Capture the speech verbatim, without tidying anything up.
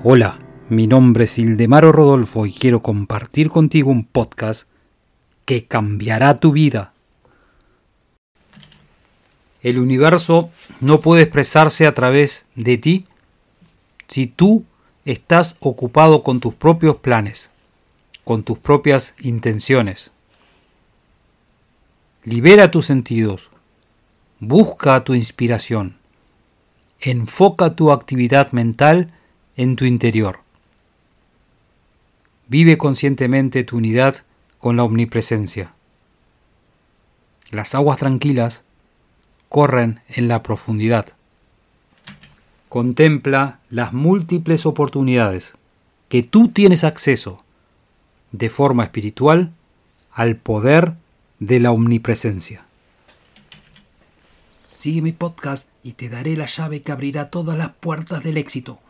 Hola, mi nombre es Ildemaro Rodolfo y quiero compartir contigo un podcast que cambiará tu vida. El universo no puede expresarse a través de ti si tú estás ocupado con tus propios planes, con tus propias intenciones. Libera tus sentidos, busca tu inspiración, enfoca tu actividad mental en tu interior. Vive conscientemente tu unidad con la omnipresencia. Las aguas tranquilas corren en la profundidad. Contempla las múltiples oportunidades que tú tienes acceso de forma espiritual al poder de la omnipresencia. Sigue mi podcast y te daré la llave que abrirá todas las puertas del éxito.